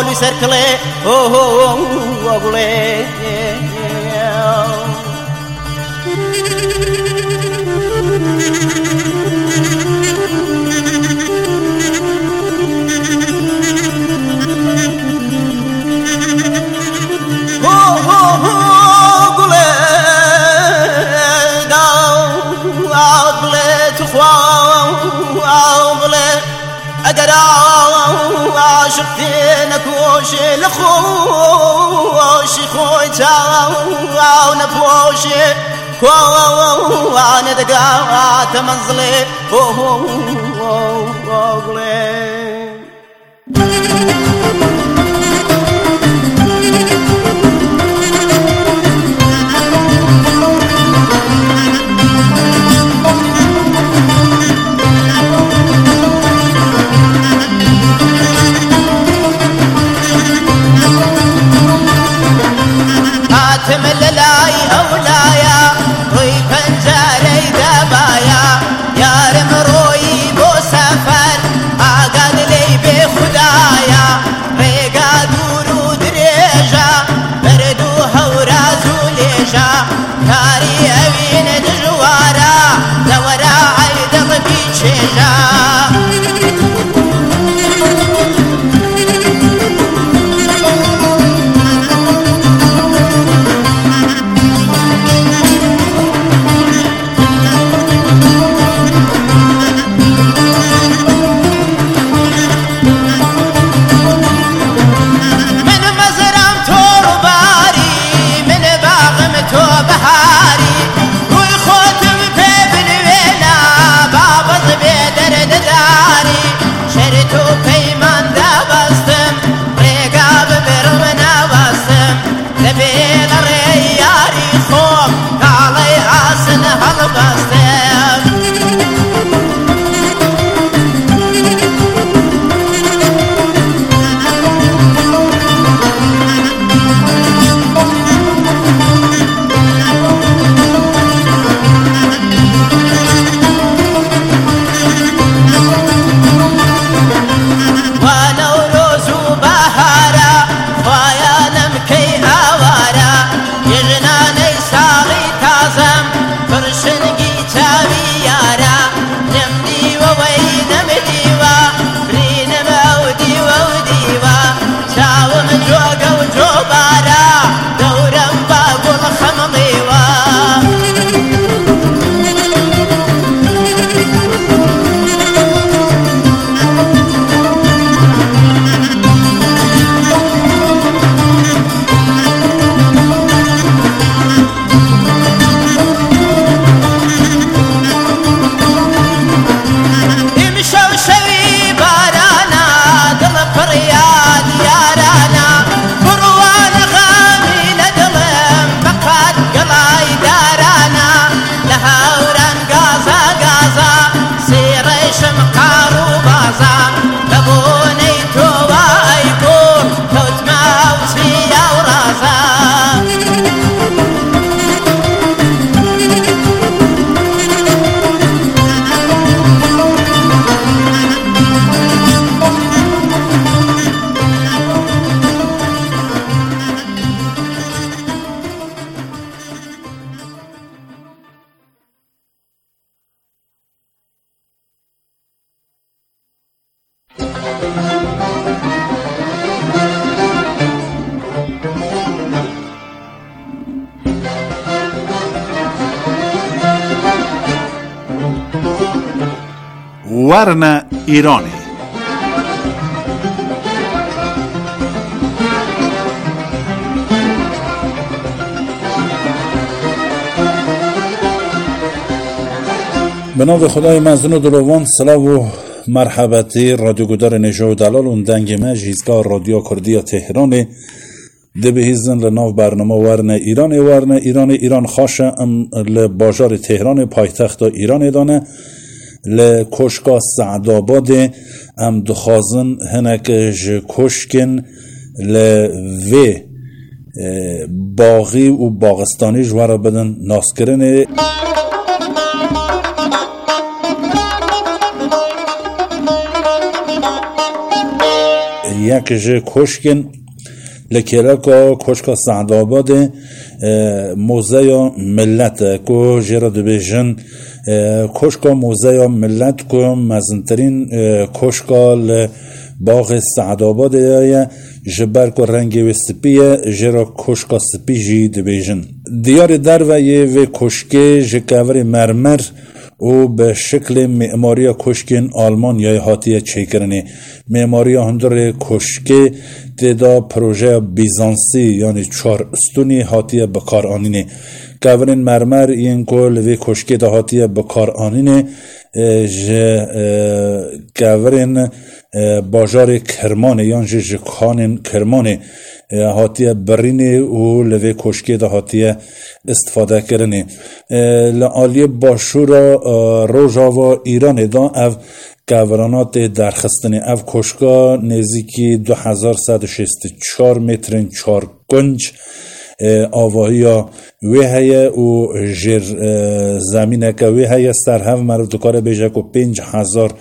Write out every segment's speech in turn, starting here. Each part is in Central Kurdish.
li cercle ogule عاشقتينك وشي لخوشي خويتا ونفوشي وانا دقات منزلي تمللاي أولايا روي بنجاري دبايا يا رمروي بو سفر أقاد لي بخدايا ريقا دورو دريجا بردو هورازو ليجا كاري أوين دجوارا دورا عيد بيتشيجا ورنه ایرانی به نام خدای مزنون و دلوان سلام و مرحبتی رادیو گودار نجا و دلال اون دنگ مجیزگاه رادیو کردی تهران ده بهیزن لناو برنامه ورنه ایران ایران خاشه ام لباجار تهران پایتخت ایران دانه لکشکا سعدآباد ام دخازن هنک کشکن لوی باغی و باغستانی جوارا بدن ناسکرن یک جه کشکن لکیرکا کشکا سعدآباد موزه ملت کو جرا دبیجن کشکا موزه ملت کو مزنترین کشکا باغ سعدآباد جبر کو رنگ و سپیه جرا کشکا سپی جی دبیجن دیار در و یه و کشکه جکاور مرمر او به شکل معماری کشکین آلمان یا هاتیه چیکرنی معماری هندر کشکه تدا پروژه بیزانسی یعنی 4 استونی هاتیه بکار آنینه کاورین مرمر این کل و کشکه دا هاتیه بکار آنینه کاورین باجار کرمانه یعنی جکانین کرمانه هاتیه برینه و لوی کشکه دا هاتیه استفاده کرنه لعالی باشورا روژا و ایران دا او کاورانات درخستنه او کشکا نزدیکی 2164 متر 4 گنج آواهی وی هیه و جر زمینه که وی هیه سرهو مرو دکاره بیجه که 5000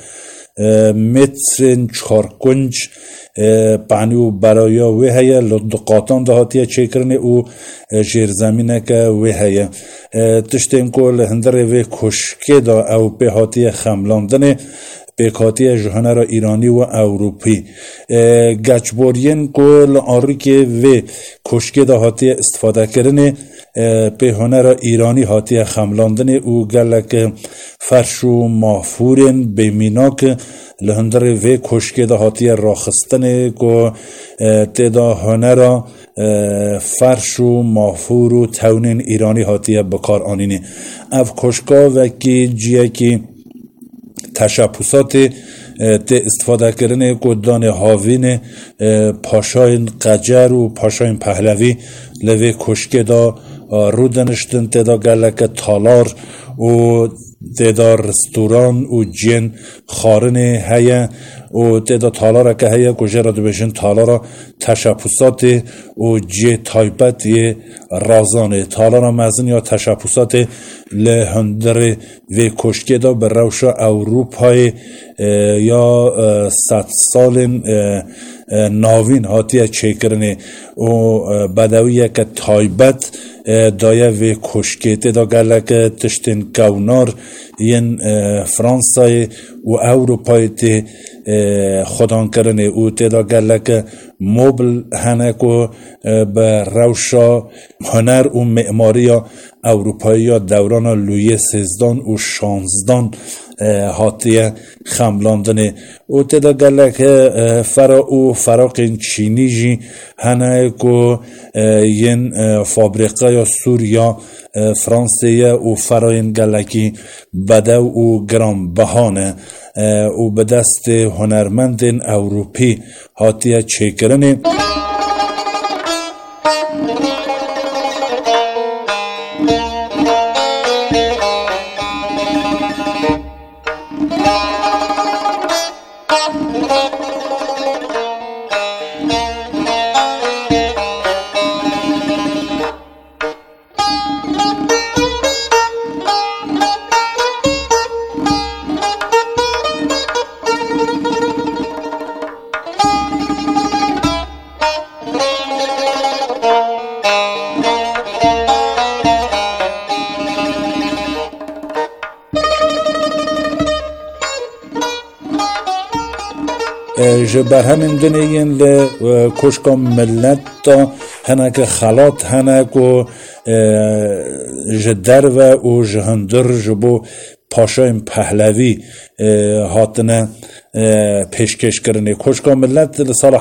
متر 4 گنج پانی و برایا وی هیه لدقاتان دهاتیه چیکرنه و جر زمینه که وی هیه تشتین کل هندر وی کشکه دا او به هاتیه خملاندنه پیکاتی جهانه را ایرانی و اروپی گچبورین کل آری که و کشکه دا هاتی استفاده کرنه پیهانه را ایرانی هاتی خملاندنه او گلک فرش و مافورین بیمیناک لهندر و کشکه دا هاتی راخستنه که تدا هانه را فرش و مافور و تونین ایرانی هاتی بکار آنینه اف کشکا وکی جیه که تشبسات استفاده کردن گدان هاوین پاشاین قجر و پاشاین پهلوی لوی کشکه دا رودنشتن تدا گلک تالار و تدا رستوران و جین خارن هیا و تدا تالار که هیا کجه را دو بشن تالار تشبسات و جه تایبت رازانه تالار مزن یا تشبسات لهندر و کشکه دا به روش اروپای یا 100 سال ناوین هاتیه چیکرنه و بدویه که تایبت دایه و کشکه تدا گلک تشتین کونار ین فرانسای و اروپای تی خودان کرنه او تدا گلک موبل هنکو به روشا هنر و معماری اروپایی دوران لویی 13 و 16 هاتیه خملاندنه او تدا گلک فراق چینی جی هنکو ین فابریقه یا سوریا فرانسیه و فراین گلکی بدو و گرام بهانه و به دست هنرمند اروپی هاتیه چیکرنه جبر همین دنیین کشکا ملت دا هنک خلات هنک و جدر و جهندر جبو پاشای پهلوی هاتنه پیشکش کرنه کشکا ملت لسال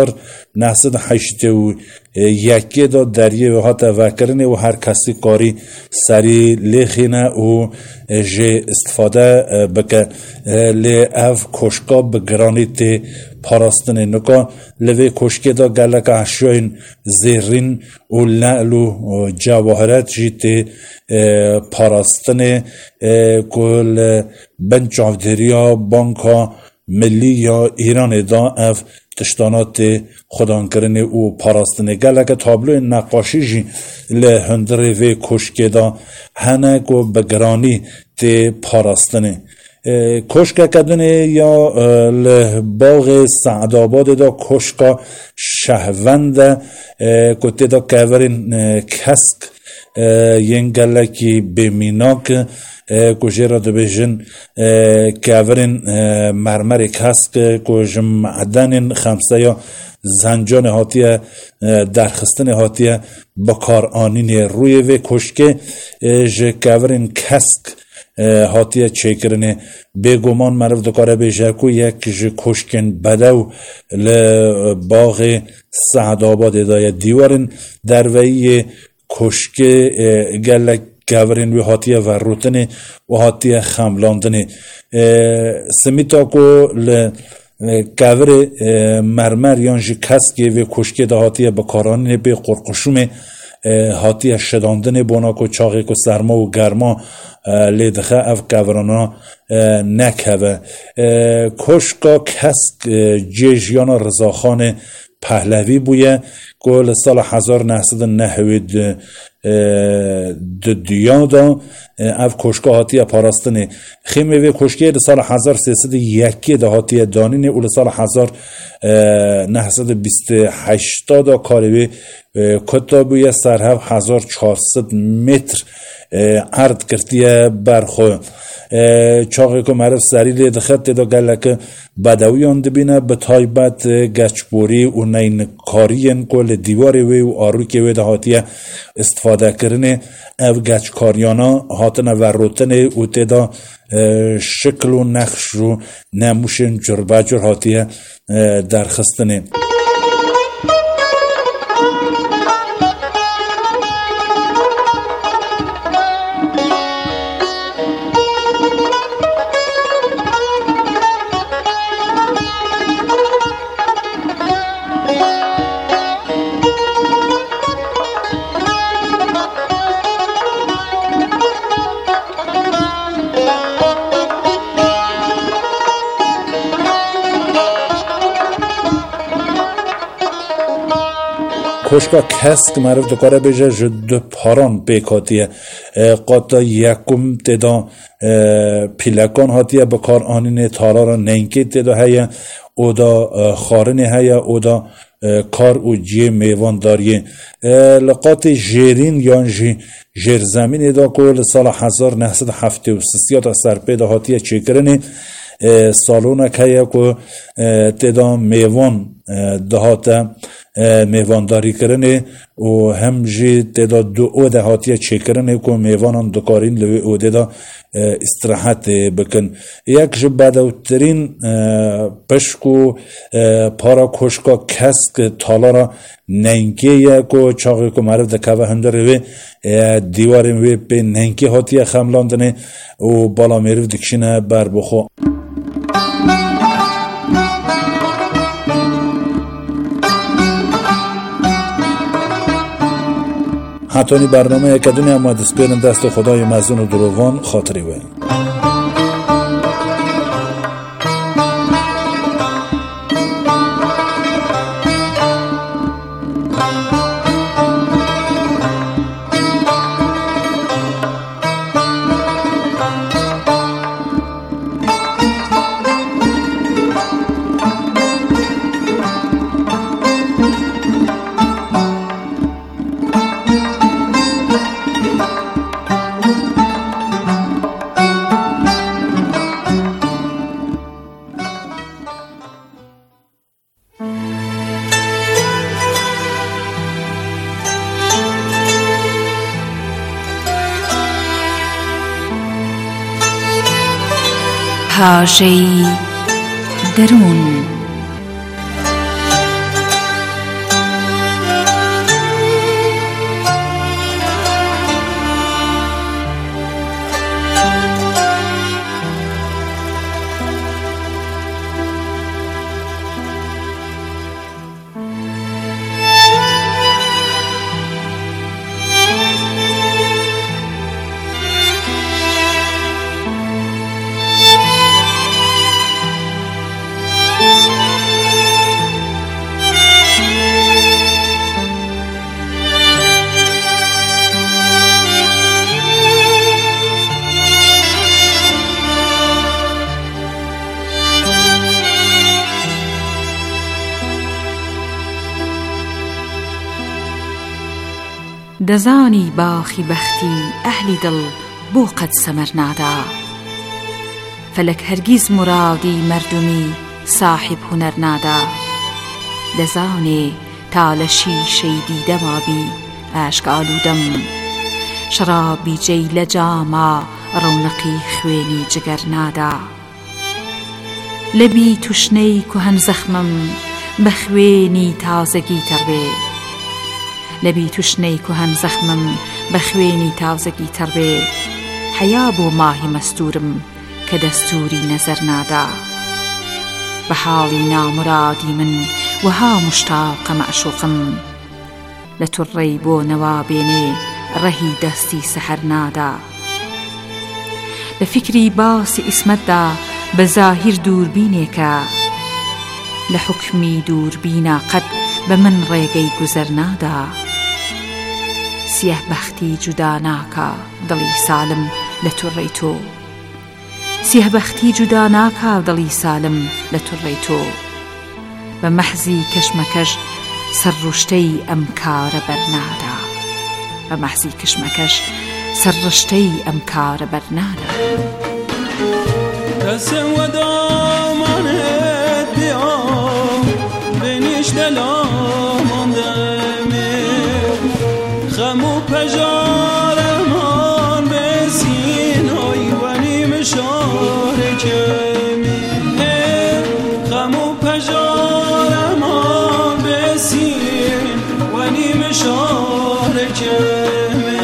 1981 دا دریه و هات وکرنه و هر کسی کاری سری لیخینه و جه استفاده بکه لی اف کشکا بگرانی تی پاراستنه نکا لوی کشکه دا گلک اشیاین زیرین و لعل و جواهرات جی تی پاراستنه کل بنچاودریا بانکا ملی یا ایران دا اف تشتانات خودان کرنه او پاراستنه گلک تابلو نقاشی جی لهندره و کشکه دا هنک و بگرانی تی پاراستنه کشکا کدونه یا باغ سعدآباد دا کشکا شهوند کتی دا کورین کسک ینگلکی بمیناک کجی را دو بیشن کورین مرمر کسک کج معدن خمسه یا زنجان هاتیه درخستن هاتیه بکار آنین روی و کشکه جه کورین کسک هاتیه چیکرنه بگمان مرف دکاره بیشه که یک کشکن بدو لباغ سعدآباد دایه دیوارن دروی کشکه گلک گورین و هاتیه و روتنه و هاتیه خملاندنه سمیتا که گور مرمر یانجی کسکی و کشکه ده هاتیه بکارانه به قرقشومه هاتیه شداندنه بونا که چاقی که سرما و گرما لیدخه اف گورانا نکوه کشکا کسک جیجیانا رضاخان پهلوی بویه که سال 1990 دیادا اف کشکا هاتیه پاراستنه خیمه و کشکه سال 1301 ده هاتیه دانینه اول سال 1928 دا کاروی کتابویه سرهف 1400 متر عرض کردیه برخو چاقی که معرف سری لید خط دا گلک بدویان دبینه به تایبت گچبوری و نین کارین کل دیواری وی و آروی وی ده هاتیه استفاده کرنه او گچکاریانا هاتنه و روتنه و تیدا شکل و نقش و نموشن جربجر هاتیه درخستنه کشکا کسک معرف دکاره بیجه جد پاران بیکاتیه قاطا یکم تدا پیلکان هاتیه بکار آنین تارا را نینکی تدا هیا او دا خارنی هیا او دا کار او جی میوان داریه لقات جیرین یا جیر زمین دا کل سال 1973 تا سرپیدا هاتیه چیکرنی سالونه که که تدا میوان دهاته میوانداری کرنه و همجی تدا دو او ده هاتیه چه کرنه که میوانان دکارین لوی او ده استراحت بکن یک جب بدوترین پشکو پارا کشکا کسک تالا را نینکه که چاقی که معرف ده که هندره وی دیواریم وی به نینکه هاتیه خملاندنه و بالا میرف دکشینه بر بخو حتانی برنامه اکدونی اما دسپیرن دست خدای مزون و دروان خاطری وی پاشه‌ای درون دەزانی باخی بەختی ئەهلی دڵ بۆ قەت سەمەر نادا. فەلەک هەرگیز مرادی مردمی صاحب هونەر نادا. دەزانێ تا لە شیشەی دیدەمابی ئاشک ئالوودەم، شەرابی جێی لە جاما ڕەونەقی خوێنی جگەر نادا. لەبی توشنەی کوهەن زەخمم بە خوێنی تازەگی تەڕبێ، لەبی توشنەی کوهەن زەخمم بە خوێنی تازەگی تەڕبێ. حەیا بۆ ماهی مەستورم کە دەستوری نەزەر نادا. بە حاڵی نامرادی من وەها مشتاقە مەعشوقم، لە توڕەی بۆ نەوا بێنێ ڕەهی دەستی سەحەر نادا. لە فکری باسی ئیسمەتدا بە زاهیر دووربینێکە، لە حوکمی دووربینە قەت بە من ڕێگەی گوزەر نادا. سیه بەختی جودا ناکە دڵی سالم لە توڕەی تۆ، سیه بەختی جودا ناکە دڵی سالم لە توڕەی تۆ. بە مەحزی کەشمەکەش سەرڕوشتەی ئەم کارە بەرنادا، بە مەحزی کەشمەکەش سەرڕشتەی ئەم کارە بەرنادا. دەسم وەدامانێت بیا بێنیش دەلاماندەمێ، خەم و پەژارەمان بێسین ئۆی وەنیمە شارێکەمێ، خەم و پەژارەمان بێسین وەنیمە شارێکەمێ.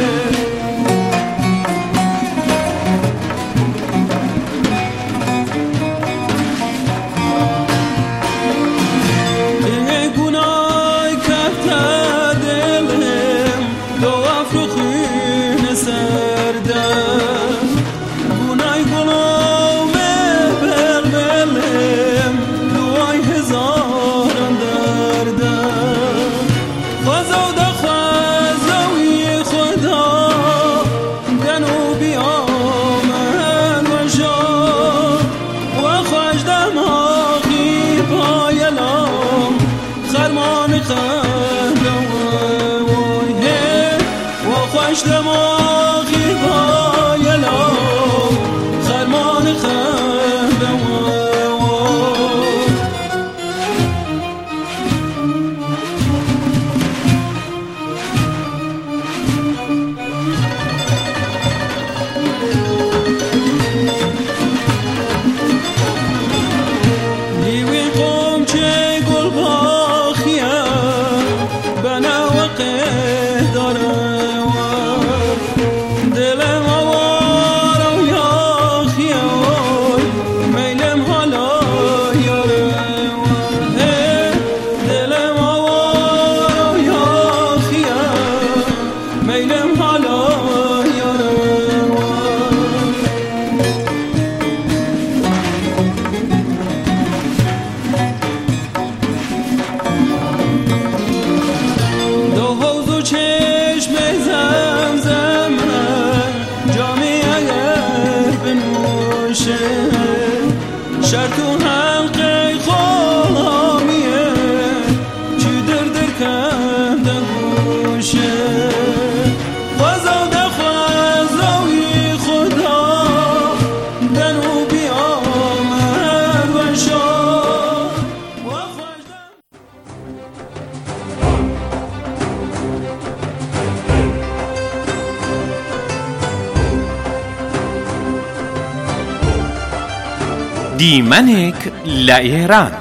دیمەنێک لە ئێران.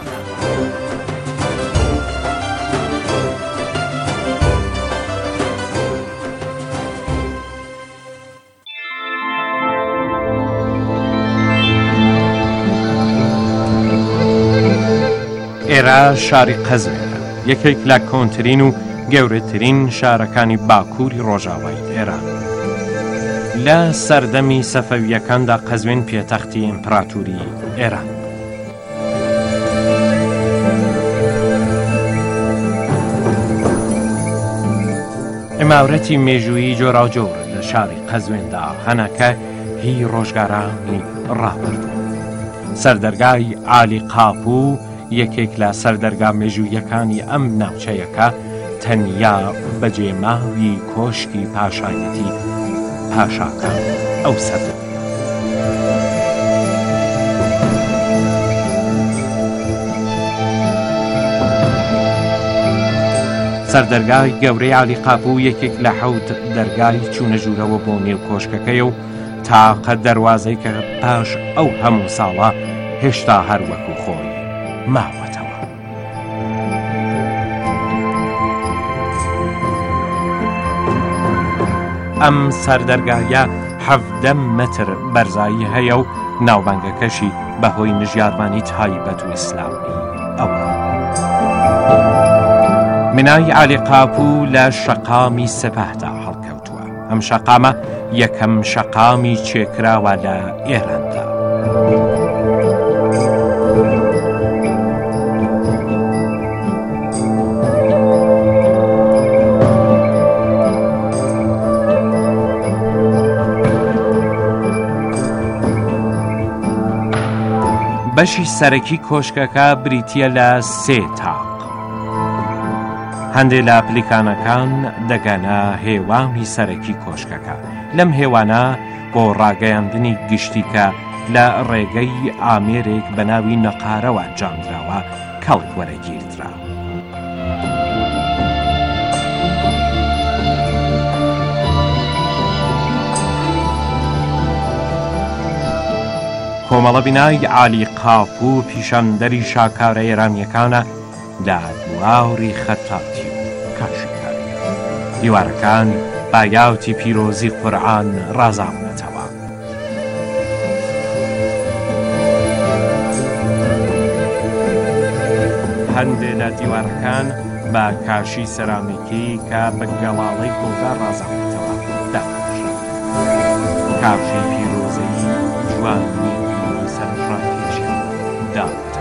ئێرە شاری قەزوینە، یەکێک لە کۆنترین و گەورەترین شارەکانی باکووری ڕۆژاوای ئێران. لە سەردەمی سەفەویەکاندا قەزوین پێتەختی ئیمپراتوری ئێران. ئێماورەتی مێژووی جۆراوجۆر لە شاری قەزویندا هەنەکە هی ڕۆژگارانی ڕابردوو. سەردەرگای عالی قاپوو یەکێک لە سەردەرگا مێژوویەکانی ئەم ناوچەیەکە تەنیا بەجێماوی کۆشکی پاشایەتی پاشاکان ئەو سەردەمی. سەردەرگای گەورەی عالیقاپوو یەکێک لە 7 دەرگای چوونەژوورەوە بۆ نێو کۆشکەکەیە و تاقە دەواازەی کە پاش ئەو هەموو ساڵە هێشتا هەروەکو خۆی ماوەتەوە. ئەم سەردەرگایە 17 مەتر بەرزایی هەیە و ناوبانگەکەشی بەهۆی نژیارمانی تایبەت و ئیسلامی ئەوە. منای عالیقاپوو لە شەقامی سپاهدا هەڵکەوتووە. ئەم شەقامە یەکەم شەقامی چێکراوە لە ئێراندا. بەشی سەرەکی کۆشکەکە بریتیە لە 3 تاق. هەندێک لە پلیکانەکان دەگەنە هێوانی سەرەکی کۆشکەکە. لەم هێوانە بۆ ڕاگەیاندنی گشتی کە لە ڕێگەی ئامێرێک بە ناوی نەقارەوە جانراوە کەڵک وەرەگیردرا. کۆمەڵە بینای عالیقاپوو پیشاندەری شاکارە ئێرانیەکانە لە دواوری خەتاتی و کاشیکاری. دیوارەکان با یاوتی پیرۆزی قورئان ڕازاونەتەوە. هەندێک لە دیوارەکان بە کاشی سەرامیکی کە بە گەڵاڵەی کۆدا ڕازاونەتەوە داخرا. کاشی پیرۆزەی جوانی سەرڕاکێشی داوەتە.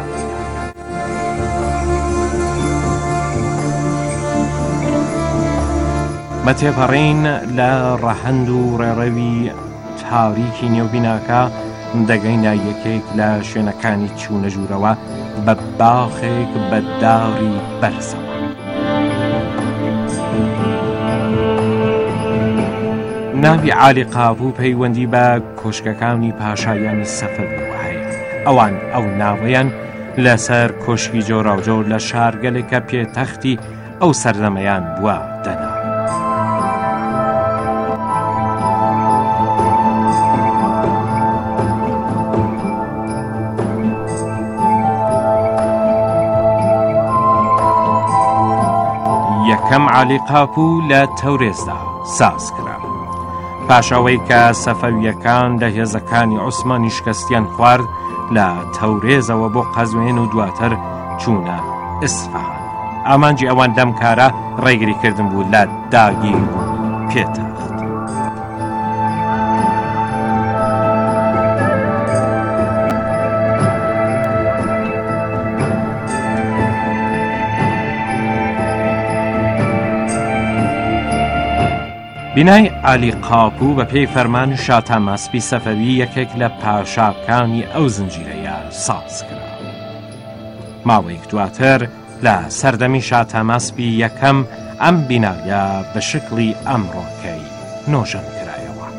بەتێپەڕین لە ڕەهەند و ڕێڕەوی تاریکی نێوبیناکە دەگەینە یەکێک لە شوێنەکانی چوونەژوورەوە بە باخێک بە داڕی بەرزەوە. ناوی عالیقاپوو پەیوەندی بە کۆشکەکانی پاشایانی سەفەویەوە هەیە. ئەوان ئەو ناوەیان لەسەر کۆشکی جۆراوجۆر لە شارگەلێکە پێتەختی ئەو سەردەمەیان بووە دەنا. یەکەم عالیقاپوو لە تەورێزدا ساز کرا. پاشەوەی کە سەفەویەکان لە هێزەکانی عوسمانی شکستیان خوارد لە تەورێزەوە بۆ قەزوین و دواتر چوونە ئیسفەهان. ئامانجی ئەوان دەم کارە ڕێگری کردن بوو لە داگیر بوون پێتەخت. بینای عالیقاپوو بە پێی فەرمان شا تاماسپی سەفەوی یەکێک لە پاشاکانی ئەو زنجیرەیە ساز کرا. ماوەیەک دواتر لە سەردەمی شا تاماسپی یەکەم ئەم بینایە بە شکلی ئەمڕۆکەی نۆژەن کرایەوە.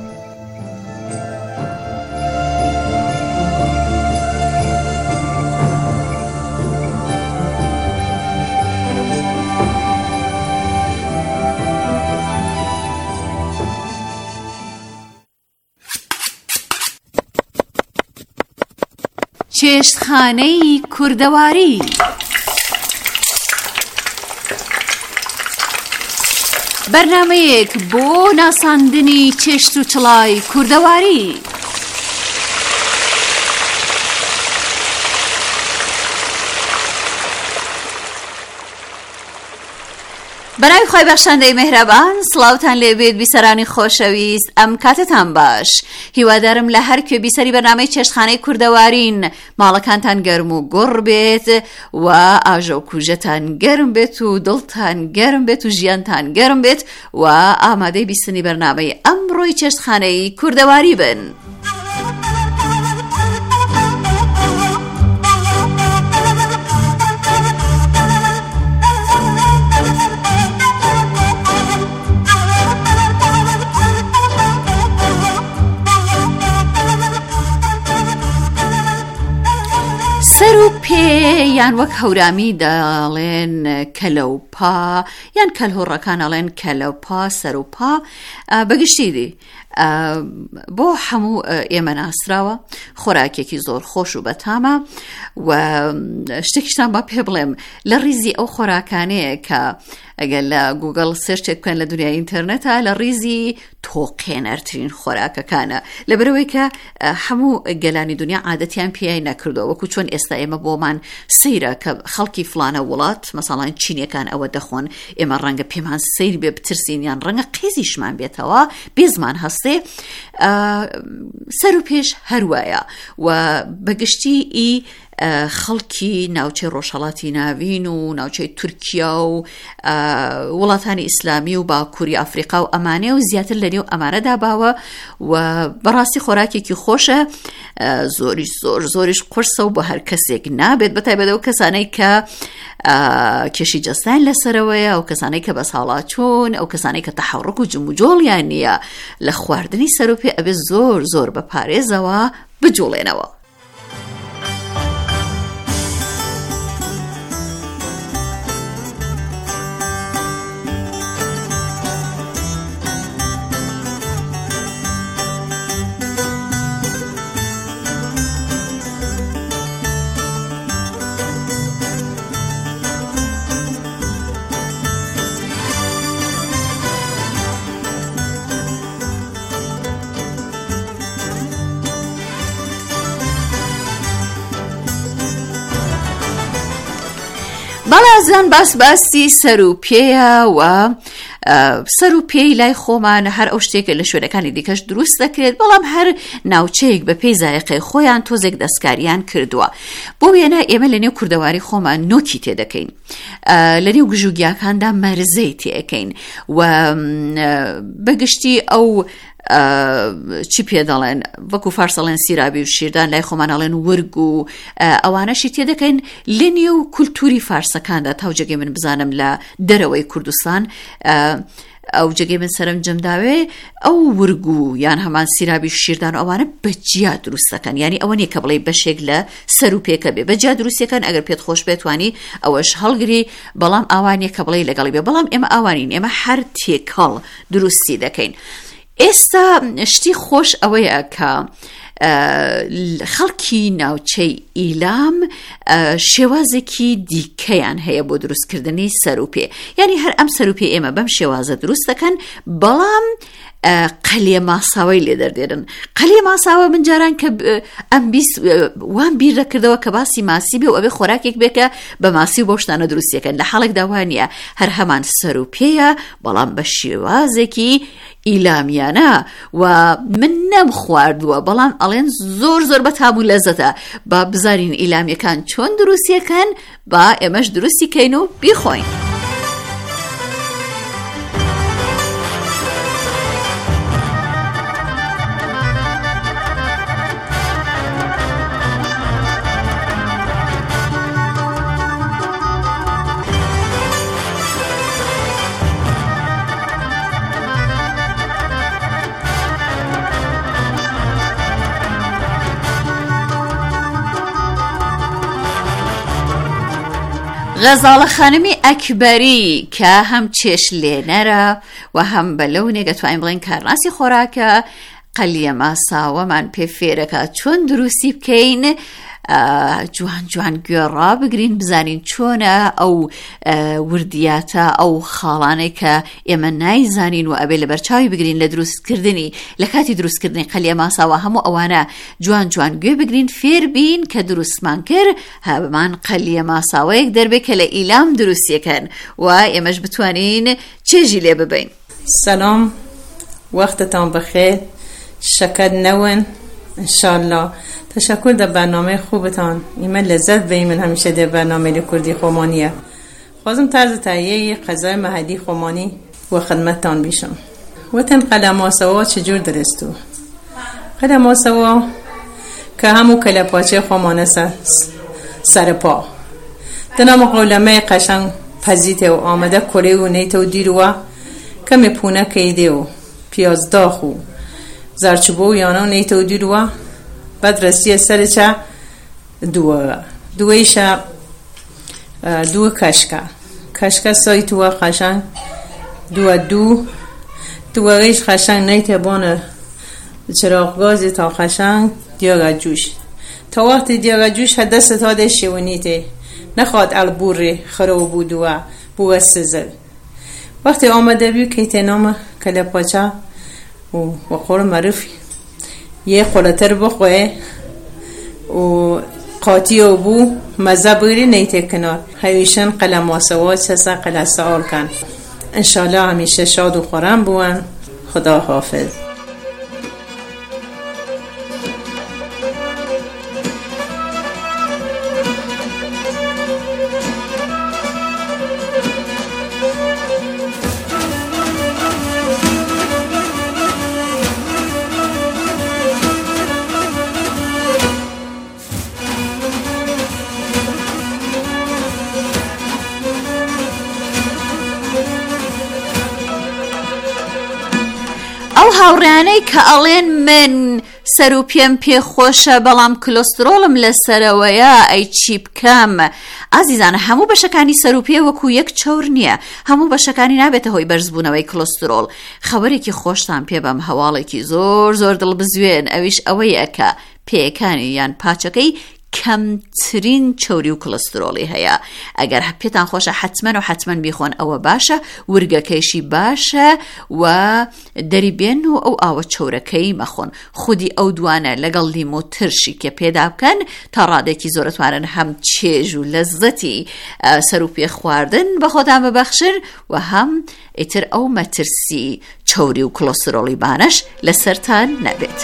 چێشتخانەی کوردەواری. بەرنامەیەک بۆ ناساندنی چێشت و چڵای کوردەواری. بەناوی خۆی بەخشندەی مهرەبان، سڵاوتان لێبێت بیسەرانی خۆشەویست. ئەم کاتتان باش. هیوادارم لە هەر کوێ بیسەری بەرنامەی چێشتخانەی کوردەوارین ماڵەکانتان گەرم و گوڕ بێت و ئاژە و کوژەتان گەرم بێت و دڵتان گەرم بێت و ژیانتان گەرم بێت و ئامادەی بیستنی بەرنامەی ئەمڕۆی چێشتخانەی کوردەواری بن. یان وەک هەورامی دەڵێن کەلەوپا یان کەلهۆڕەکان ئەڵێن کەلەوپا سەرۆپا بەگشتی دی بۆ هەموو ئێمە ناسراوە خۆراکێکی زۆر خۆش و بەتامە و شتێکیشتان با پێ بڵێم لە ڕیزی ئەو خۆراکانەیە کە ئەگەر لە گوگڵ سێرچێک بکەن لە دنیای ئینتەرنێتە لە ڕیزی تۆقێنەرترین خۆراکەکانە لەبەرەوەی کە هەموو گەلانی دنیا عادەتیان پێی نەکردەوە وەکو چۆن ئێستا ئێمە بۆمان سەیرە کە خەڵکی فلانە وڵات مەسەڵەن چینیەکان ئەوە دەخۆن ئێمە ڕەنگە پێمان سەیر بێ بترسین یان ڕەنگە قێزیشمان بێتەوە بێزمان هەستێ سەر و پێش هەروایە و بەگشتی ئی خەڵکی ناوچەی ڕۆژهەڵاتی ناوین و ناوچەی تورکیا و وڵاتانی ئیسلامی و باکووری ئافریقا و ئەمانێ و زیاتر لەنێو ئەمانەدا باوە و بەڕاستی خۆراکێکی خۆشە زۆریش قرسە و بە هەر کەسێک نابێت بەتایبەتەوە کەسانەی کە کێشی جەستان لەسەرەوەیە ئەو کەسانەی کە بەساڵات چوون ئەو کەسانەی کە تەحەڕک و جموجۆڵیان نییە لە خواردنی سەر و پێ ئەبێ زۆر بە پارێزەوە بجوڵێنەوە. بەڵازان باسی سەر و پێیە و سەر و پێی لای خۆمان هەر ئەو شتێکە لە شوێنەکانی دیکەش دروست دەکرێت بەڵام هەر ناوچەیەک بە پێی زایقەی خۆیان تۆزێک دەستکاریان کردووە بۆ وێنە ئێمە لە نێو کوردەواری خۆمان نۆکی تێدەکەین لە نێو گژوگیاکاندا مەرزەی تێەکەین و بەگشتی ئەو چی پێ دەڵێن وەکو فارسەڵێن سیرابی و شیردان لای خۆمان ئەڵێن ورگ و ئەوانەشی تێدەکەین لە نێو کولتوری فارسەکاندا تا جێگەی من بزانم لە دەرەوەی کوردستان ئەو جێگەی من سەرم جەمداوێ ئەو ورگو یان هەمان سیرابی شیردان ئەوانە بەجیا دروست دەکەن یعنی ئەوە نیە کە بڵێ بەشێک لە سەر و پێکە بێ بەجیا دروستیەکەن ئەگەر پێت خۆش بێتوانی ئەوەش هەڵگری بەڵام ئاوانیە کە بڵێ لەگەڵی بێ بەڵام ئێمە ئاوانین ئێمە هەر تێکەڵ دروستی دەکەین. ئێستا شتی خۆش ئەوەیە کە خەڵکی ناوچەی ئیلام شێوازێکی دیکەیان هەیە بۆ دروستکردنی سەر و پێ یعنی هەر ئەم سەر و پێ ئێمە بەم شێوازە دروست دەکەن بەڵام قەلیە ماساوی لێ دەردێرن قەلیە ماساوە من جاران کە ئەم وان بیر دەکردەوە کە باسی ماسی بێ و ئەبێ خۆراکێک بێکە بە ماسی و بۆ شتانە دروستیەکەن لە حاڵێک داوانیە هەر هەمان سەر و پێیە بەڵام بە شێوازێکی ئیلامیانە و من نەم خواردووە بەڵام ئەڵێن زۆر بەتام و لەزەتە با بزارین ئیلامیەکان چۆن دروستیەکەن با ئێمەش دروستی کەین و بیخۆین. غەزاڵە خانمی ئەکبەری کە هەم چێش لێنەرە و هەم بەلەونێ دەتوانین بڵێن کارناسی خۆراکە قەلیە ماساوەمان پێ فێرەکە چۆن دروستی بکەین جوان گوێڕا بگرین بزانین چۆنە ئەو وردیاتە ئەو خاڵانەی کە ئێمە نایزانین و ئەبێ لە بەرچاوی بگرین لە دروستکردنی لە کاتی دروستکردنی قەلیە ماساوە هەموو ئەوانە جوان گوێ بگرین فێر بین کە دروستمان کرد هەمان قەلیە ماساوەیەک دەربێت کە لە ئیلام دروستیەکەن و ئێمەش بتوانین چێژی لێ ببین. سلام وقتتان بخیر شکر نون انشالله. تشکر در برنامه خوبتان. ایمن لذت بگیریم همیشه در برنامه کردی خمانیه. خوازم طرز تهیه غذای محلی خمانی و خدمتتان بیشم. وطن قلماسوا چجور درستو؟ قلماسوا که همو کلپاچه خمانه سر پا. دنام قولمه قشنگ پزیته و آمده کره و نیته و دیروا کمی پونه کیده و پیاز داخو زرچوبو یانا نیته و دیروا بعد رسیه سر چه دویشه دو کشکه سای تو قشنگ دو تو ریش قشنگ نیتبانه چراغ گازی تا قشنگ دیگه جوش تا وقتی دیگه جوش دست تا دشی و نیته نخواد البوری خراب بود و بو سزل وقتی آمده بیو که تنام کله پاچه و قول معروفی یه قلتر بخواه و قاطی و بو مزه بگیری نیته کنار هیوشن قلم واسوات سسا قلم سوال کن انشالله همیشه شاد و خورم بوان. خدا حافظ. هاوڕیانەی کە ئەڵێن من سەر و پێم پێخۆشە بەڵام کلۆسترۆڵم لەسەرەوەیە ئەی چی بکەم؟ ئازیزانە هەموو بەشەکانی سەر و پێ وەکو یەک چەور نییە، هەموو بەشەکانی نابێتە هۆی بەرزبوونەوەی کلۆسترۆڵ. خەبەرێکی خۆشتان پێ بەم هەواڵێکی زۆر زۆر دڵبزوێن، ئەویش ئەوەیە کە پێیەکانی یان پاچەکەی کەمترین چۆری و کلۆسترۆڵی هەیە. ئەگەر پێتان خۆشە حتمەن بیخۆن، ئەوە باشە، ورگەکەیشی باشە و دەری بێن و ئەو ئاوە چۆرەکەی مەخۆن. خودی ئەو دوانە لەگەڵ لیم و ترشی کە پێدا بکەن تا ڕادێکی زۆرتوانن هەم چێژ و لەزەتی سەر و پێ خواردن بە خۆتان ببەخشن و هەم ئیتر ئەو مەترسی چۆری و کلۆسترۆڵی بانەش لەسەرتان نەبێت.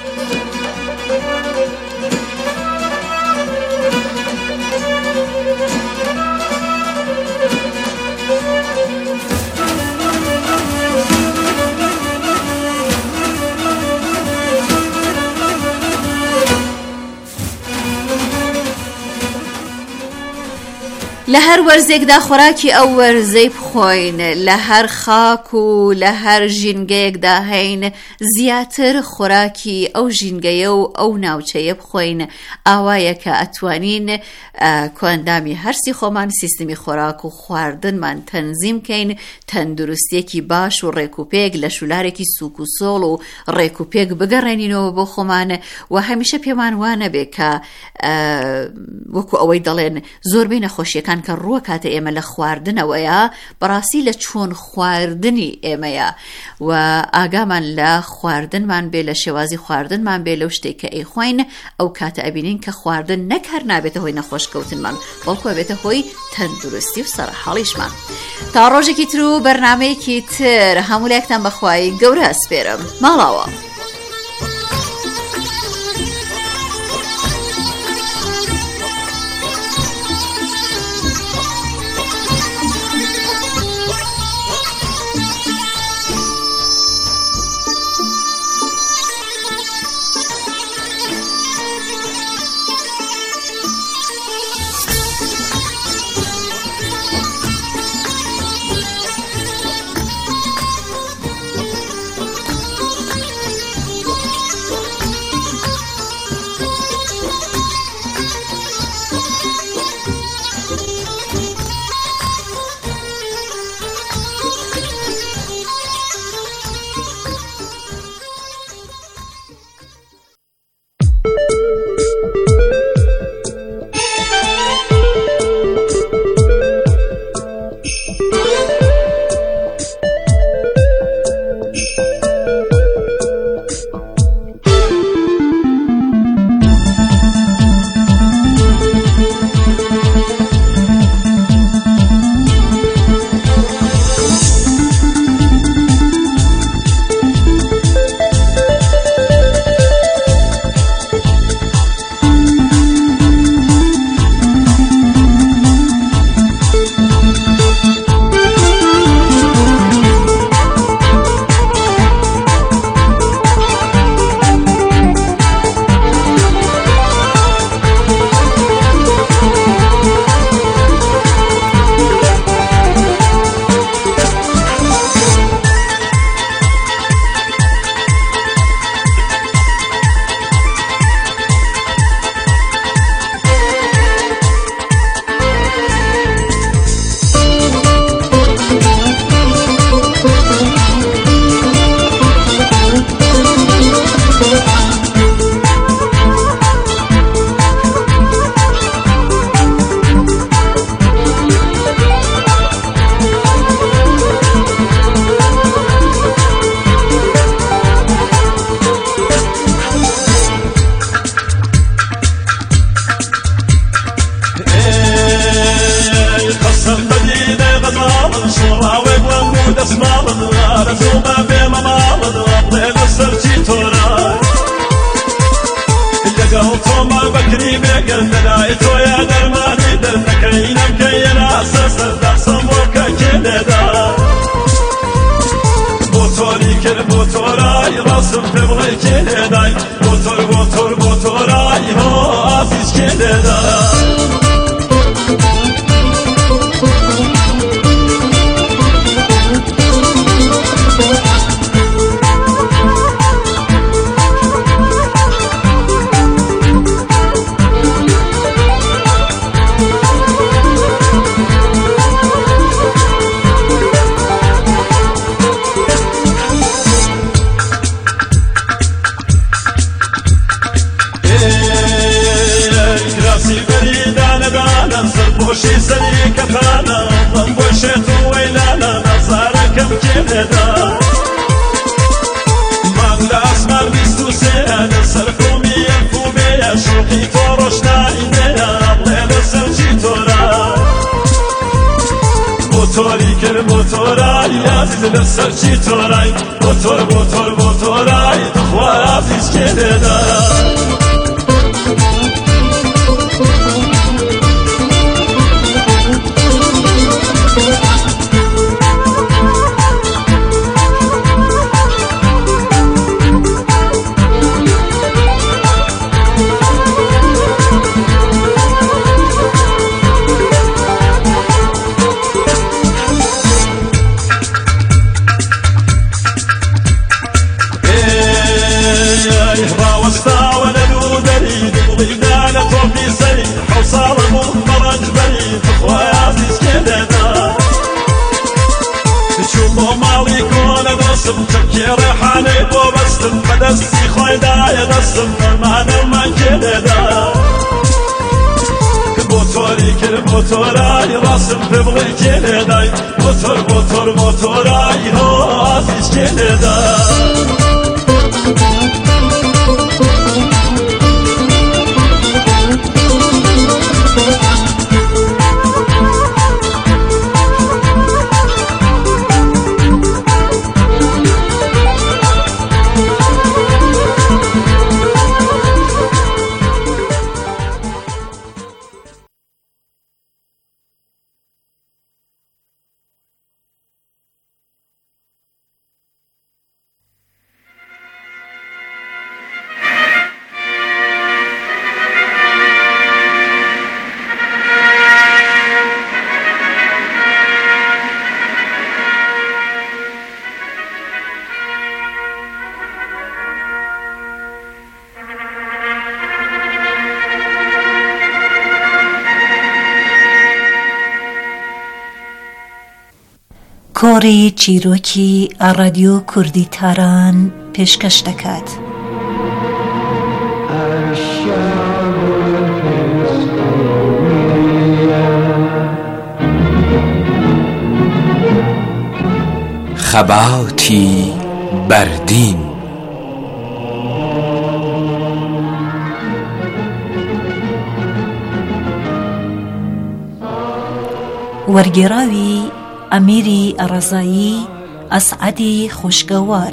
لە هەر وەرزێکدا خۆراکی ئەو وەرزەی بخۆین، لە هەر خاک و لە هەر ژینگەیەکدا هەین زیاتر خۆراکی ئەو ژینگەیە و ئەو ناوچەیە بخۆین. ئاوایە کە ئەتوانین کۆندامی هەرسی خۆمان سیستمی خۆراک و خواردنمان تەنزیم کەین، تەندروستێکی باش و ڕێکوپێک لە شولارێکی سوک و سۆڵ و ڕێکوپێک بگەڕێنینەوە بۆ خۆمان و هەمیشە پێمان وانە بێ کە وەکو ئەوەی دەڵێن زۆربەی نەخۆشیەکان کە ڕووە کاتە ئێمە لە خواردنەوەیە بەڕاستی لە چۆن خواردنی ئێمەیە و ئاگامان لە خواردنمان بێ، لە شێوازی خواردنمان بێ، لەو شتێک کە ئەیخۆین ئەو کاتە ئەبینین کە خواردن نەکار نابێتە هۆی نەخۆشکەوتنمان، بەڵکو ئەبێتە هۆی تەندروستی و سەرحاڵیشمان. تا ڕۆژێکی تر و بەرنامەیەکی تر هەموو لایەکتان بەخوای گەورە ئەسپێرم. ماڵاوە. گندنای تو یا درمانی دردکینم که یه ناسس دستم بکا کنده موتوری کل موتورای راسم پبغی کنده موتورای ها عزیز کنده بوشي سري كفانا من بوشيت ويلانا نظاركم كندا من الأسمر بيستو سيان سركومي الفوبيا شوقي فورشنا إيديا الليل سرجي تورا موتوري كل موتوراي عزيز لسرجي توراي موتوراي تخوى عزيز كندا ريحاني بو بستم بدستي خويدا يا دستم فرمانا ما كندا موتوري كل موتوراي راسم ببغي كنداي موتوراي هو عزيز كندا کۆڕی چیرۆکی رادیۆ کوردی تاران پێشکەش دەکات. خەباتی بەردین وەرگێڕاوی ئەمیری ئەڕەزایی ئەسعەدی خوشگەوار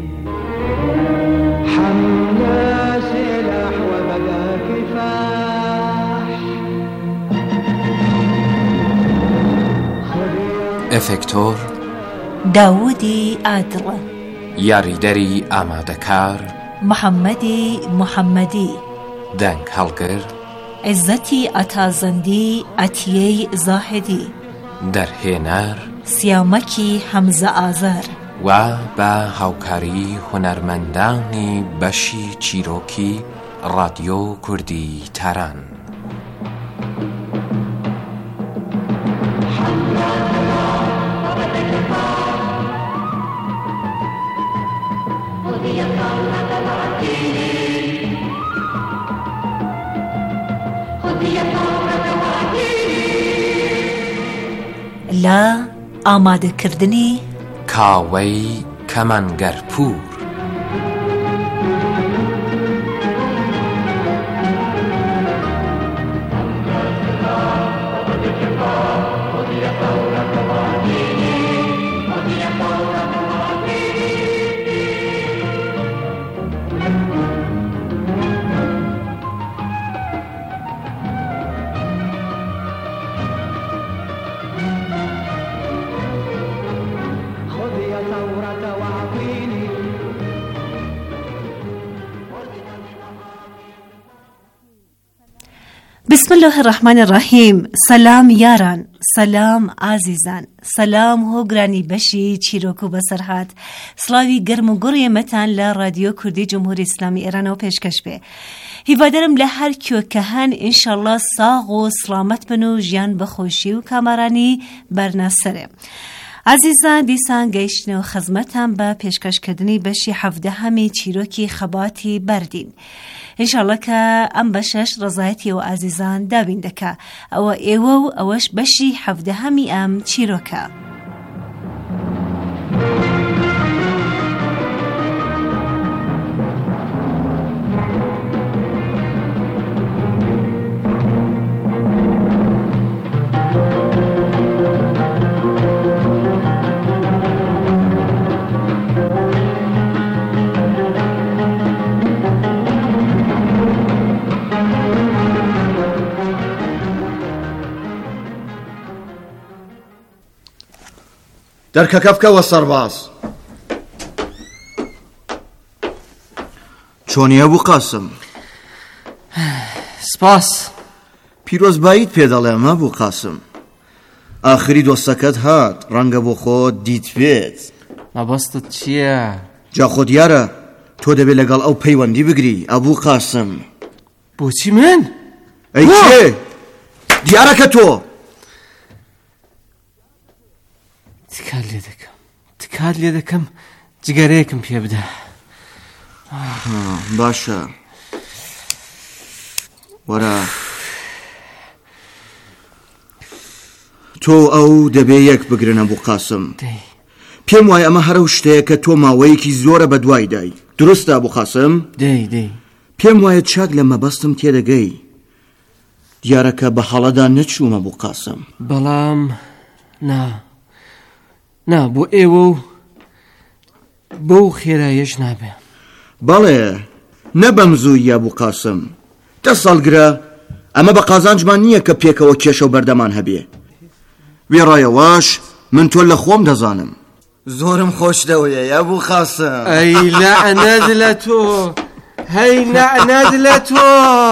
ئەفێکتۆر داوودی ئادڵ یاریدەری ئامادەکار محەممەدی محەممەدی دەنگ هەڵگر عزەتی ئەتازەندی ئەتیەی زاهدی دەرهێنەر سیامەکی حەمزە ئازار و بە هاوکاری هونەرمەندانی بەشی چیرۆکی ڕادیۆ کوردی تاران. لە ئامادەکردنی کاوەی کەمەنگەرپوور الله الرحمن الرحیم. سلام یاران، سلام عزیزان، سلام هۆگرانی بەشی چیرۆک و بەسەرهات. سڵاوی گەرم و گوڕی مەتان لە رادیۆ کوردی جمهوری ئیسلامی ئێرانەوە پێشکەش بێ. هیوادارم لە هەر کوێکە هەن ئینشەڵڵا ساغ و سڵامەت بن و ژیان بەخۆشی و کامارانی بەرنەسەرێ. عزیزان، دیسان گەیشتنەوە خەزمەتان بە پێشکەشکردنی بەشی 17 چیرۆکی خەباتی بەردین. ئینشاءڵڵا کە ئەم بەشەش ڕزایەتی و ئازیزان دابین دەکا. ئەوە ئێوە و ئەوەش بەشی 17 ئەم چیرۆکە. دەرکەکە بکەوە سەرباز. چۆنیە بوو قاسم؟ سپاس. پیرۆزباییت پێ دەڵێمە بوو قاسم. ئاخری دۆستەکەت هات، ڕەنگە بۆ خۆت دیت بێت. مەبەستت چییە؟ جا خۆ دیارە تۆ دەبێت لەگەڵ ئەو پەیوەندی بگری ئەبوو قاسم. بۆچی من؟ ئەی کێ؟ دیارە کە تۆ تکار لێ دەکەم جگەرەیەکم پێ بدە. باشە وەرە تۆ ئەو دەبێ یەک بگرنە بوو قاسم. پێم وایە ئەمە هەرە شتەیە کە تۆ ماوەیەکی زۆرە بە دوای دای. دروستە بوو قاسم؟ دەی پێم وایە چاک لە مەبەستم تێدەگەی. دیارەکە بە هەڵەدا نەچوومە بوو قاسم. بەڵام نا بۆ ئێوە و بەو خێرایەش نابێ. بەڵێ نەبەم زوویە بوو قاسم. دە ساڵگرە ئەمە بە قازانجمان نییە کە پێکەوە کێشە و بەردەمان هەبێ. وێڕایەواش من تۆ لە خۆم دەزانم. زۆرم خۆش دەوەیە یا بوو قاسم. ئەی لەعنەت لە تۆ، هەی لەعنەت لە تۆ.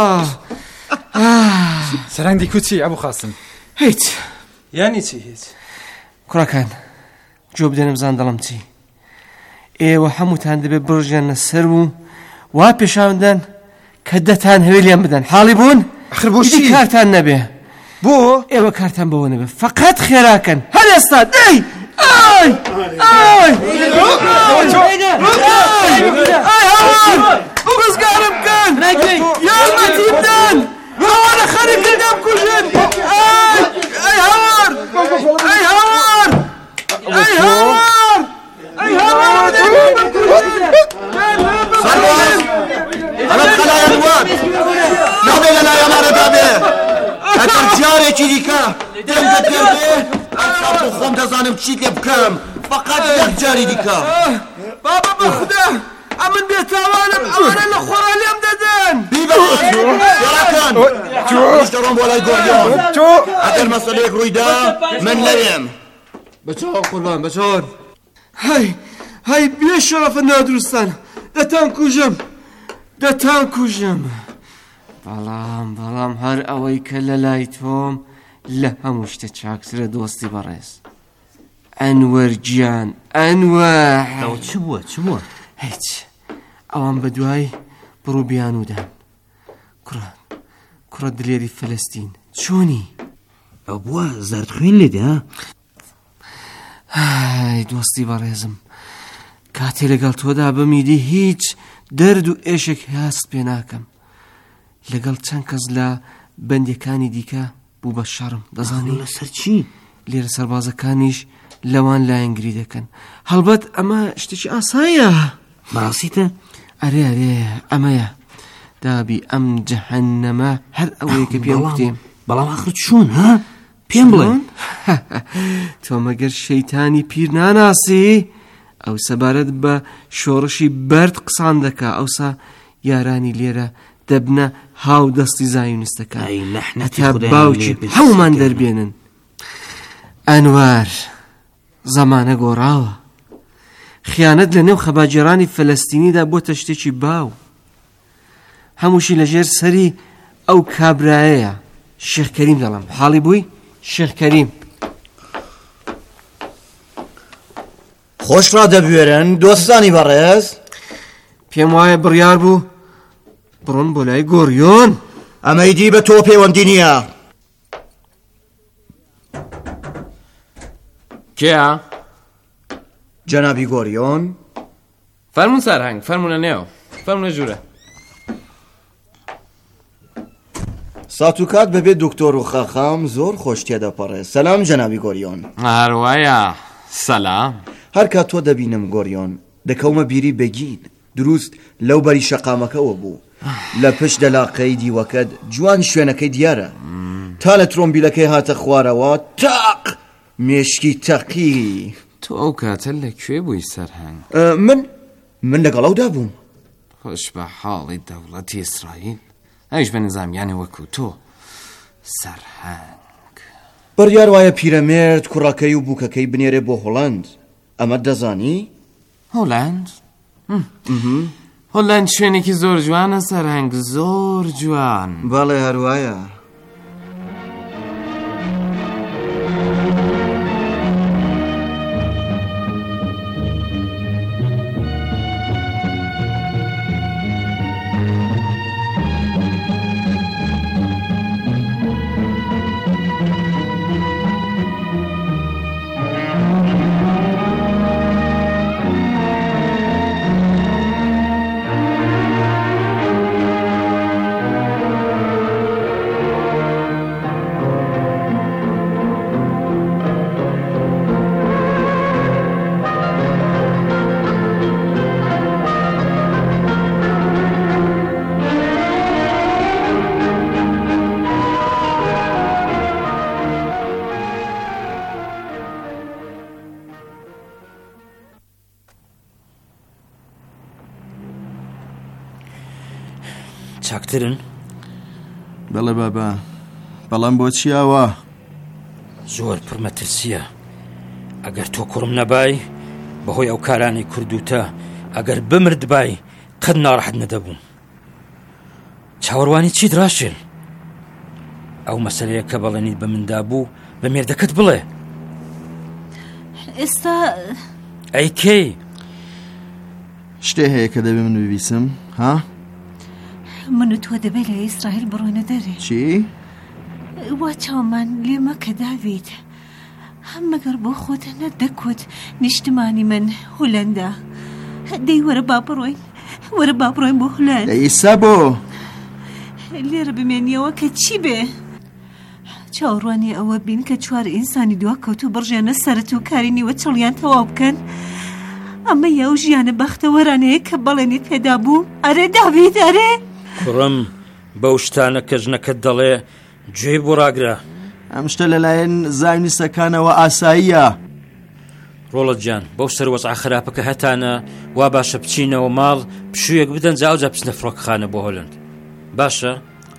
سەرنگی کوچی ئەبوو قاسم؟ هیچ. یانی چی هیچ؟ کوڕەکان جۆ بدەنم زان دەڵم چی. ئێوە هەمووتان دەبێت بڕژیان لەسەر و وا پێشاوندان کە دەتان هەوێلیان بدەن. حاڵی بوون؟ ئەخر بۆ چی؟ کارتان نەبێ. بۆ؟ ئێوە کارتان بەوە نەبێ، فەقەت خێراکەن. هەر ئێستا دەی ئای بگزگارم بکەن، یارمەتی بدەن، هەوارە خەریکردەم کوژن. ئەی هەوار، ئەی هەوار، ئەی هەوار، ئەی هەوار سەرباز ئەمە خەلایە دوات نابێ لە لای ئەمانە دابێ. ئەگەر جارێکی دیکە دەنگە پێ بێ ئەمشاو خۆم دەزانم چیت لێ بکەم. فەقەت یەک جاری دیکە. بابا بەخودە ئەمن بێتاوانم، ئەوانە لە خۆڕا لێم دەدەن. بیبەکەن دەڕۆم بۆ لای گۆریان. ئەگەر مەسەلەیەک ڕوویدا من لەوێم. بەچۆن قوربان بەچۆن. هەی بێ شەرەفە نادروستان، دەتان کوژم. بەڵام هەر ئەوەی کە لە لای تۆم لە هەموو شتە چاکترە دۆستی بەڕێز. ئەنوەر گیان، ئەنوەر. چ بووە؟ هیچ. ئەوان بە دوای بڕووبیانودان. کوڕە دلێری فەلەستین چۆنی؟ ئەو بووە زەردخوێن لێدە؟ ئای دۆستی بەڕێزم، کاتێ لەگەڵ تۆدا بمیدی هیچ دەرد و ئێشێک هەست پێ ناکەم. لەگەڵ چەند کەس لە بەندەکانی دیکە بوو بە شەڕم. دەزانی لەسەر چی؟ لێرە سەربازەکانیش لەوان لایەنگری دەکەن. هەڵبەت ئەمە شتێکی ئاساییە. بەڕاستیتە؟ ئەرێ ئەمەیە دابی ئەم جەهەنەمە هەر ئەوەیە کە پێم وتێم. بەڵام ئاخر چۆن ها؟ پێم بڵێ. تۆ مەگەر شەیتانی پیر ناناسی ئەو سەبارەت بە شۆڕشی بەرد قسان دەکا. ئەوسا یارانی لێرە دەبنە هاو دەستی زایونستەکە هەتا باوکی هەومان دەربێنن. ئەنوار زەمانە گۆڕاوە. خیانەت لە نێو خەباجێرانی فەلەستینیدا بۆتە شتێکی باو. هەمووشی لەژێر سەری ئەو کابرایەیە. شێخ کەریم دەڵم حاڵی بووی شێخ کەریم خۆش ڕادەبوێرن دۆستانی بەڕێز پێم وایە بڕیار بوو بڕۆن بۆ لای گۆریۆن ئەمەیدی بە تۆ پەیوەندی نییە کێە؟ جەنابی گۆریۆن فەرمون سەرهەنگ فەرمونە نێو فەرمونە ژوورە سات و کات بەبێ دکتۆر و خاخام زۆر خۆش تێدەپەڕێ سەلام جەنابی گۆریۆن هەروایە سەلام هەر کات تۆ دەبینم گۆریۆن دەکەومە بیری بەگین دروست لەو بەری شەقامەکەەوە بوو لە پشت دەلاقەی دیوەکەت جوان شوێنەکەی دیارە تا لە ترۆمبیلەکەی هاتە خوارەوە تاق مێشکی تەقی تۆ ئەو کاتە لەکوێ بووی سەرهەنگ؟ من لەگەڵەودا بووم خۆش بە حاڵی دەوڵەتی ئیسرائیل ئەویش بە نظامیانە وەکو تۆ سەرهەنگ بڕیار وایە پیرەمێرد کوڕەکەی و بووکەکەی بنێرێ بۆ هۆڵەند ئەمە دەزانی؟ هۆڵەند؟ هۆڵەند شوێنێکی زۆر جوانە سەرهەنگ زۆر جوان بەڵێ هەروایە چاکترن؟ بەڵێ بابا بەڵام بۆ چیاوە؟ زۆر پڕمەترسیە ئەگەر تۆ کوڕم نەبای بەهۆی ئەو کارانی کردوتە ئەگەر بمرد بای قەت ناڕەحەت نەدەبووم چاوەڕوانی چیت راشێل؟ ئەو مەسەلەیە کە بەڵێنیت بە مندا بوو بە مێردەکەت بڵێ ئێستا ئەی کەی شتێ هەیە کە دەبێ من ببیسم ها؟ من و تۆ دەبێت لە ئیسرائیل بڕۆینە دەرێ چی؟ وا چاومان لێمە کە داویت هەم مەگەر بۆ خۆتە نەدەکوت نیشتمانی من هۆلەندا دەی وەرە با بڕۆین بۆ هۆلەند ئیسا بۆ لێرە بمێنیەوە کە چی بێ چاوەڕوانی ئەوە بین کە چوار ئینسانی دوا کەوت و بڕژێنە سەرەت و کاری نیوە چڵیان تەواو بکەن ئەمە یاو ژیانە بەختەوەرانەیە کە بەڵێنیت پێدا بوو ئەرێ داوید ئەرێ کوڕم بەو شتانە کە ژنەکەت دەڵێ گوێی بۆ ڕاگرە ئەم شتە لەلایەن زاینیستەکانەوە ئاساییە ڕۆڵەت گیان بەو سەروەزع خراپەکە هەتانە وا باشە بچینەوە ماڵ پشوویەک بدەن جاوجا بچنە فڕۆکخانە بۆ هۆلەند باشە؟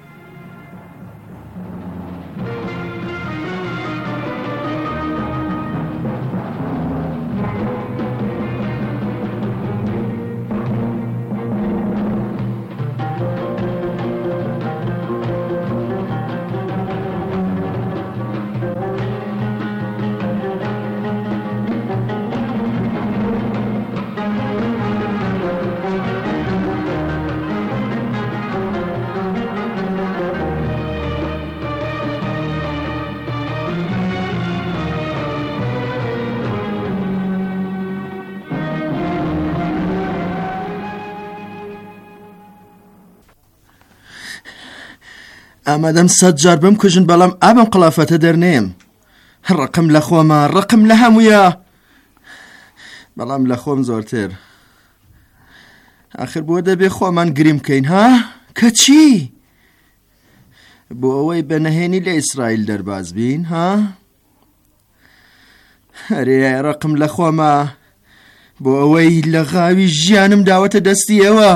ئامادەم 100 جار بم کوژن بەڵام ئابم قڵافەتە دەرنێم ڕقم لە خۆمە ڕقم لە هەموویە بەڵام لە خۆم زۆرتر آخر بۆ دەبێ خۆمان گریم بکەین ها کە چی بۆ ئەوەی بەنەهێنی لە ئیسرائیل دەرباز بین ها هەرێ ڕقم لە خۆمە بۆ ئەوەی لە غاوی ژیانم داوەتە دەستی ئێوە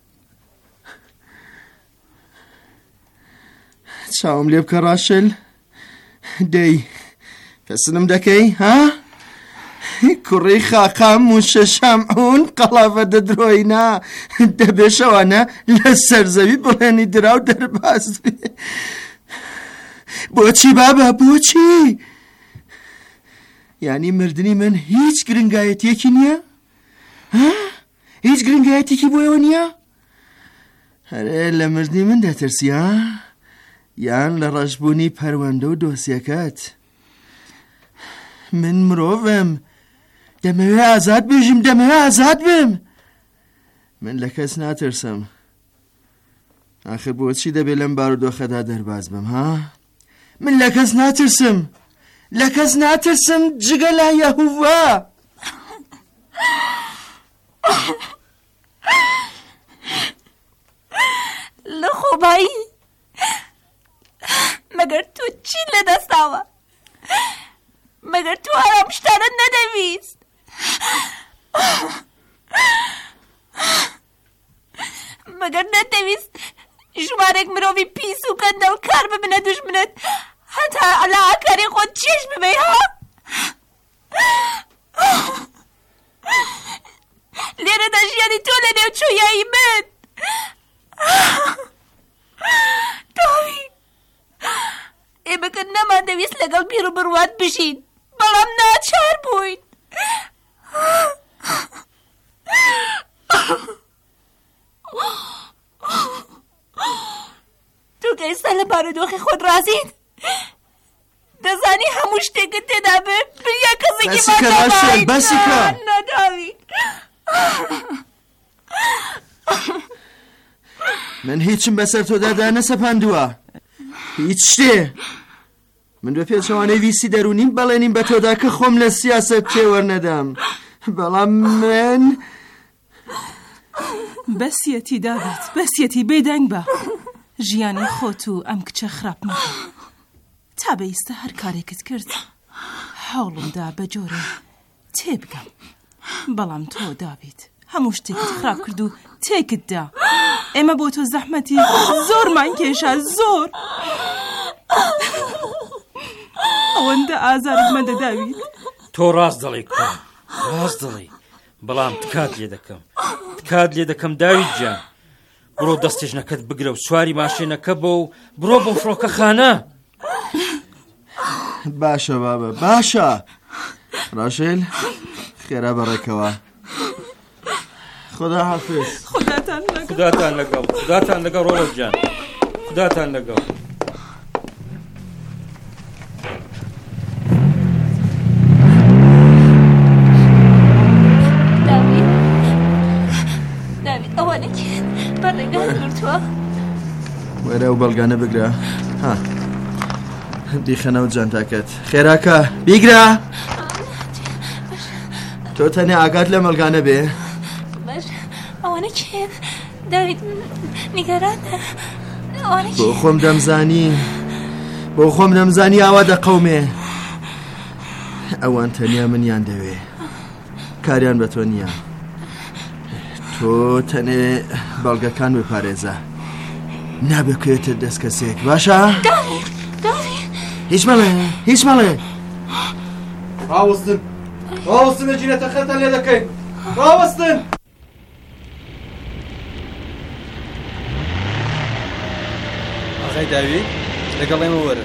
چاوم لێ بکە ڕاشل دەی پەسنم دەکەی ها کوڕی خاقام و شەشەمعون قەڵافە دەدرۆینا دەبێ شەوانە لە سەرزەوی بڵێنی دراو دەرباز بێ بۆچی بابە بۆچی؟ یعنی مردنی من هیچ گرنگایەتێکی نییە؟ هیچ گرنگایەتێکی بۆیەوە نییە؟ هەرێ لە مردنی من دەترسی ها؟ یان لە ڕەشبوونی پەروەندە و دۆسیەکەت؟ من مرۆڤم، دەمەوێ ئازاد بژم، دەمەوێ ئازاد بم. من لە کەس ناترسم. ئاخر بۆچی دەبێت لەم بارودۆخەدا دەرباز بم ها؟ من لە کەس ناترسم، لە کەس ناترسم جگە لە یەهوڤا. لە خۆبایی مەگەر تو چی لەدەستاوە؟ مەگەر تو ئارام شتانت نەدەویست؟ مەگەر نەدەویست ژمارێک مرۆڤی پیس و کەندەڵ کار ببنە دوژمنت هەتا لە ئاکاری خۆت چێش ببەی ها؟ لێرەدا ژیانی تۆ لە نێو چۆیایی من. داوی ئێمە کە نەمان دەویست لەگەڵ بیر و بڕوات بژین، بەڵام ناچار بووین. تو کە ئێستا لە بارودۆخی خۆت ڕازیت، دەزانی هەموو شتێکت تێدا بێ بریا کەسێکی بەسیکە بەسیکە. نەداوی من هیچم بەسەر تۆدادا نەسەپاندووە، هیچ شتێ. من بە پێچەوانەی ویسی دەرونیم بەڵێنیم بە تۆدا کە خۆم لە سیاسەت پێوەرنەدام، بەڵام من بەسیەتی داوێت، بەسیەتی بێدەنگ بە ژیانی خۆت و ئەم کچە خراپ مەکە. تا بەئیستا هەر کارێکت کرد هەوڵمدا بە جۆرە تێبگەم، بەڵام تۆ داوێت هەموو شتێکت خراپ کرد و تێکت دا. ئێمە بۆ تۆ زەحمەتی زۆرمان کێشا، زۆر. ئەوەندە ئازارت مەدە داوید. تۆ ڕاست دەڵێ کوڕم، ڕاست دەڵێ، بەڵام تکات لێ دەکەم داوید جان. بڕۆ دەستێژنەکەت بگرە و سواری ماشێنەکە بۆ و بڕۆ بۆ فڕۆکەخانە. باشە بابە، باشە. ڕاشێل خێرا بەڕێکەوە. خدا حافظ. خداتان لەگەڵ، خداتان لەگەڵ ڕۆڵەت جان، خداتان لەگەڵ. داوید ئەوانێکێن بەڕێگان گرتووە. وەرە و بەڵگانە بگرە. ها دیخەنەوە جانتاکەت. خێراکە بیگرە. تۆ تەنێ ئاگات لە مەڵگانە بێ. ئەوانێکێن داوید نیگەرانە. بۆ خۆم دەمزانی ئاوا دەقەومێ. ئەوان تەنیا منیان دەوێ، کاریان بە تۆ نییە. تۆ تەنێ بەڵگەکان بپارێزە، نابکێتە دەست کەسێک. باشە؟ هیچ مەڵێ. ڕاوەستن مەجیرەتەکەتان لێ دەکەین. ڕاوەستن. ئاغای داوید لەگەڵ ئێمە وەرن.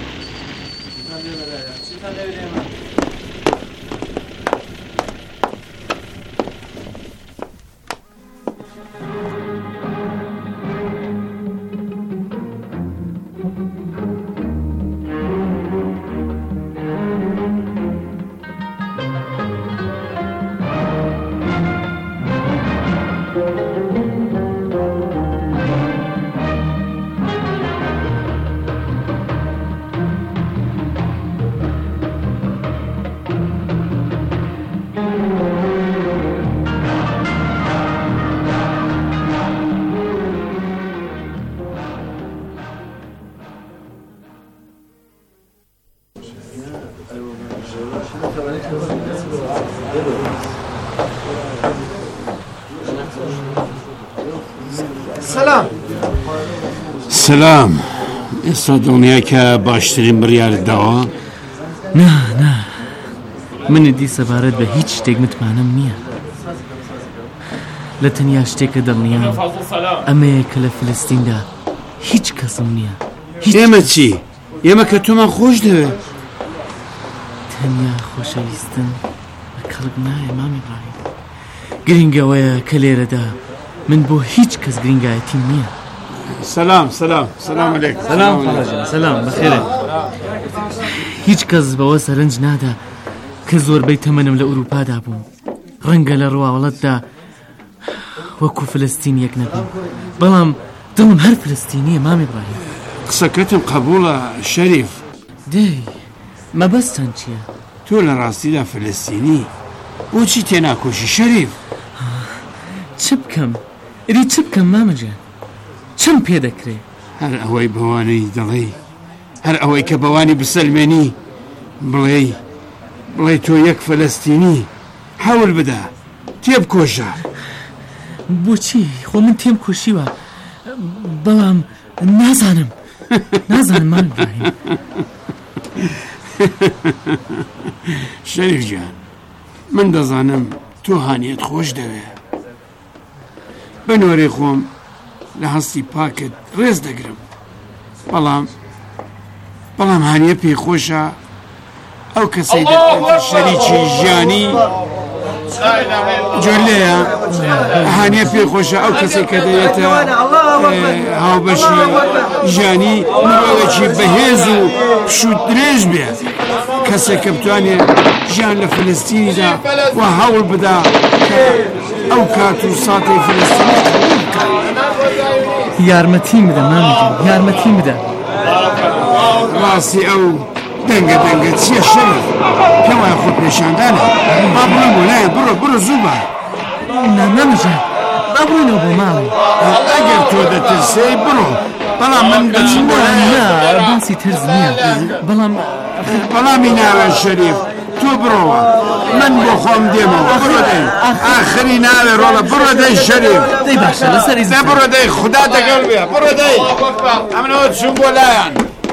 سلام. ئێستا دڵنیای کە باشترین بڕیارت داوە؟ نا منی دی سەبارەت بە هیچ شتێک متمانەم نییە. لە تەنیا شتێکە دڵنیام ئەمەیە کە لە فلستیندا هیچ کەسم نییە. ئێمە چی؟ ئێمە کە تۆمان خۆش دەوێ تەنیا خۆشەویستن بە کەڵک نایە مامی ڕای گرنگەوەیە کە لێرەدا من بۆ هیچ کەس گرنگایەتیم نییە. سلام علیکم. سلام بەخێرە. هیچ کەس بەوە سەرنج نادا کە زۆربەی تەمەنم لە ئوروپادا بووم، ڕەنگە لە ڕواوەڵەتدا وەکو فلستینیەک نەبووم، بەڵام دڵم هەر فلستینیە مامی ڕای. قسەکەتم قبوڵە شەریف. دەی مەبەستان چییە؟ تۆ لە ڕاستیدا فلستینی بۆچی تێناکۆشی شەریف؟ چ بکەم؟ چ بکەم مامەجان؟ چەم پێ دەکرێ؟ هەر ئەوەی بەوانەی دەڵێ، هەر ئەوەی کە بەوانی بسەلمێنی بڵێ تۆ یەک فلستینی هەوڵ بدە تێبکۆشە. بۆچی؟ خۆ من تێم کۆشیوە، بەڵام نازانم مام ڕای. شەریف جان، من دەزانم تۆ هانیەت خۆش دەوێ، بەنۆرەی خۆم لە هەستی پاکت ڕێز دەگرم، بەڵام هانیە پێی خۆشە ئەو کەسەی دەبێتە شەریکی ژیانی جۆلەیە، هانیە پێی خۆشە ئەو کەسێک کە دەوێتە هاوبەشی ژیانی مرۆڤێکی بەهێز و پشوو درێژ بێ، کەسێک کە بتوانێت ژیان لە فلستینیدا و هەوڵ بدا کە ئەو کات و ساتەی فلستینی یارمەتیم بدە مامەجان، یارمەتیم بدە. ڕاستی ئەو دەنگە چییە شەریف؟ پێم وایە خۆ پێشاندانە. با بڕۆین بۆ لایە، بڕۆ زوو بە. مامەجان با بڕۆینەوە بۆ ماڵێ. ئەگەر تۆ دەترسی بڕۆ، بەڵام من دەچم بۆ باسی ترس نییە، بەڵامی ناوێت شەریف، تۆ بڕۆوە، من بۆ خۆم دێمەوە. بڕۆ دەی ئاخری ناوێ ڕۆڵە، بڕۆ دەی شەریف. دەی باشە لەسەری بڕۆ دەی خوددا دەگەڵ بێ، بڕۆ دەی ئەمنەوە چوون بۆ لایەن.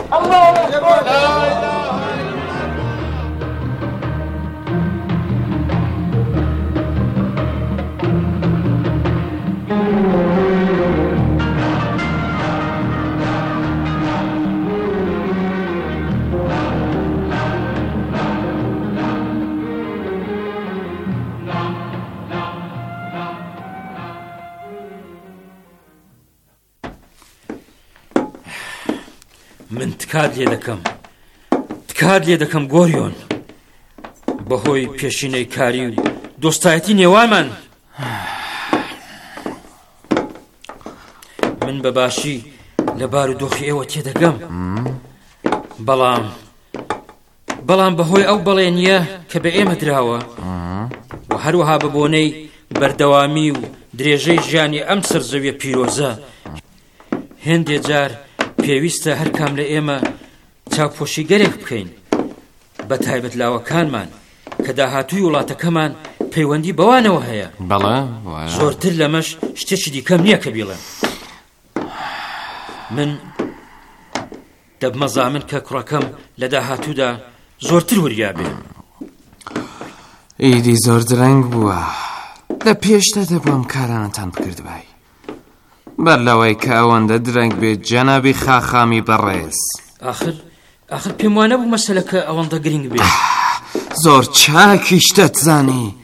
من تکات لێ دەکەم گۆریۆن، بەهۆی پێشینەی کاری و دۆستایەتی نێوانمان. من بەباشی لە بارودۆخی ئێوە تێدەگەم، بەڵام بەهۆی ئەو بەڵێنیە کە بە ئێمە دراوە و هەروەها ببۆنەی بەردەوامی و درێژەی ژیانی ئەم سەرزەویە پیرۆزە، هێندێ جار پێویستە هەر کام لە ئێمە چاوپۆشی گەرێک بکەین، بە تایبەت لاوەکانمان کە داهاتووی وڵاتەکەمان پەیوەندی بەوانەوە هەیە. زۆرتر لەمەش شتێکی دیکەم نییە کە بیڵێم. من دەبمەزامن کە کوڕەکەم لە داهاتوودا زۆرتر وریا بێ. ئیدی زۆر درەنگ بووە، لە پێشتە دەبووم کارانتان بکردبای، بەر لەوەی کە ئەوەندە درەنگ بێت جەنابی خاخامی بەڕێز. ئاخر پێم وانە بوو مەسەلەکە ئەوەندە گرنگ بێت. زۆر چاکیشتت زانی،